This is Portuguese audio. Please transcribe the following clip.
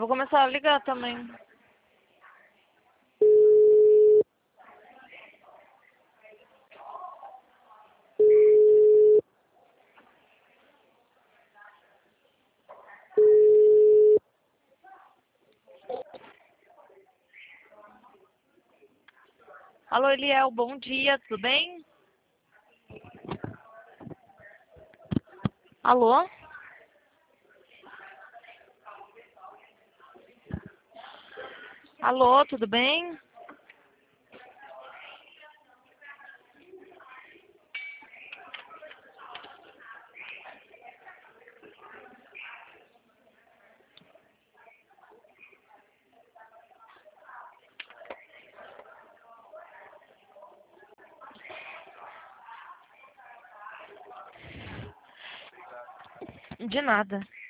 vou começar a ligar também. Alô, Eliel, bom dia, tudo bem? Alô? Alô, tudo bem? De nada.